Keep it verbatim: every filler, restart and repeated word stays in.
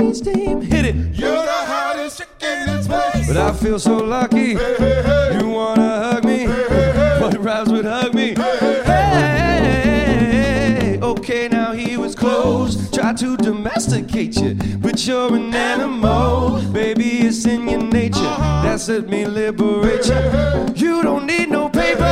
steam, steam. Hit it. You're the hottest chick in this place. But I feel so lucky. Hey, hey, hey. You wanna hug me? Hey, hey, hey. What rhymes with hug me? Hey, hey, hey. Hey, okay, now he was close. Try to domesticate you, but you're an animal. Baby, it's in your nature. That's let me liberate you. You don't need no paper.